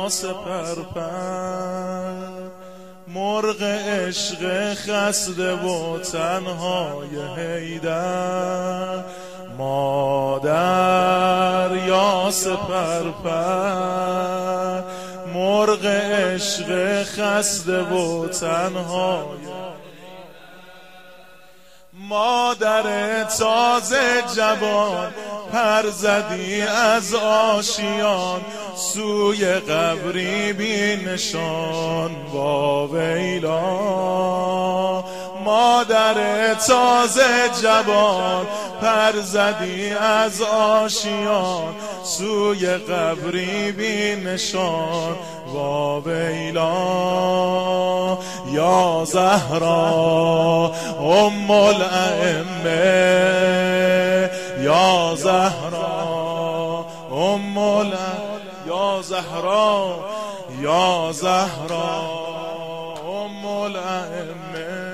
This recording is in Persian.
یا سپرپر، مرغ عشق خسته و تنهای حیدر، مادر یا سپرپر، مرغ عشق خسته و تنهای مادر تازه جوان، پر زدی از آشیان سوی قبری بی نشان با ویلا. مادر تازه جوان، پر زدی از آشیان سوی قبری بی نشان با ویلا. یا زهرا ام الائمه، یا زهرا ام یا زهرا، یا زهرا ام الائمه.